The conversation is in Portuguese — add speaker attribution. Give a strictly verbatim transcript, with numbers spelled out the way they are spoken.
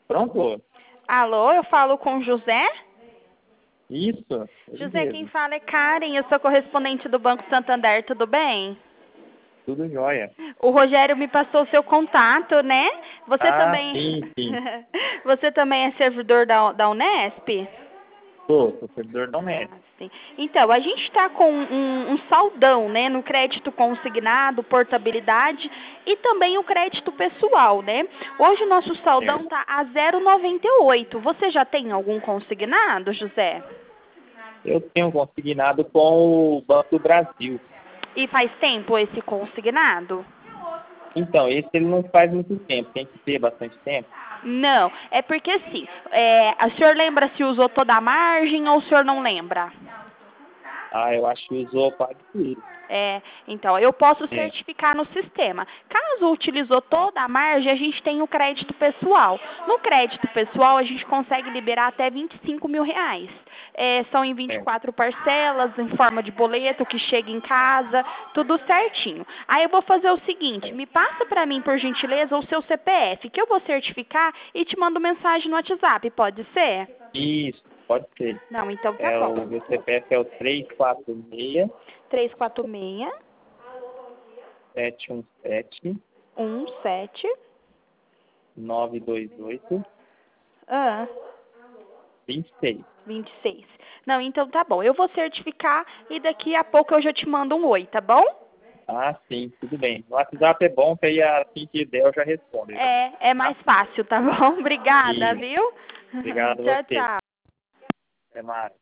Speaker 1: Pronto?
Speaker 2: Alô, eu falo com o José?
Speaker 1: Isso, ele
Speaker 2: José, quem
Speaker 1: mesmo.
Speaker 2: fala é Karen, eu sou correspondente do Banco Santander, tudo bem?
Speaker 1: Tudo jóia.
Speaker 2: O Rogério me passou o seu contato, né? Você
Speaker 1: Ah,
Speaker 2: também,
Speaker 1: sim, sim.
Speaker 2: você também é servidor da, da Unesp?
Speaker 1: Sou, sou servidor da
Speaker 2: Ah,
Speaker 1: Unesp.
Speaker 2: sim. Então, a gente está com um, um saldão, né, no crédito consignado, portabilidade e também o crédito pessoal, né? Hoje o nosso saldão
Speaker 1: Certo.
Speaker 2: está a zero vírgula noventa e oito. Você já tem algum consignado, José?
Speaker 1: Eu tenho consignado com o Banco do Brasil.
Speaker 2: E faz tempo esse consignado?
Speaker 1: Então, esse ele não faz muito tempo, tem que ter bastante tempo.
Speaker 2: Não, é porque assim, é, o senhor lembra se usou toda a margem ou o senhor não lembra?
Speaker 1: Ah, eu acho que usou quase tudo.
Speaker 2: É, então, eu posso
Speaker 1: É,
Speaker 2: certificar no sistema. Caso utilizou
Speaker 1: tá,
Speaker 2: toda a margem, a gente tem o crédito pessoal. No crédito pessoal, a gente consegue liberar até vinte e cinco mil reais. É, são em vinte e
Speaker 1: certo.
Speaker 2: quatro parcelas, em forma de boleto, que chega em casa, tudo certinho. Aí eu vou fazer o seguinte,
Speaker 1: Certo.
Speaker 2: me passa para mim, por gentileza, o seu C P F, que eu vou certificar e te mando mensagem no WhatsApp, pode ser?
Speaker 1: Isso, pode ser.
Speaker 2: Não, então tá
Speaker 1: É,
Speaker 2: bom.
Speaker 1: o meu C P F é o três quatro seis,
Speaker 2: três quatro seis,
Speaker 1: sete um sete,
Speaker 2: um sete,
Speaker 1: nove dois oito,
Speaker 2: ah,
Speaker 1: dois seis.
Speaker 2: vinte e seis. Não, então tá bom. Eu vou certificar e daqui a pouco eu já te mando um oi, tá bom?
Speaker 1: Ah, sim, tudo bem. O WhatsApp é bom, que aí assim que der eu já respondo.
Speaker 2: É, é
Speaker 1: Tá?
Speaker 2: mais fácil, tá bom? Obrigada,
Speaker 1: E
Speaker 2: viu?
Speaker 1: obrigado a
Speaker 2: Tchau,
Speaker 1: você.
Speaker 2: tchau.
Speaker 1: Até mais.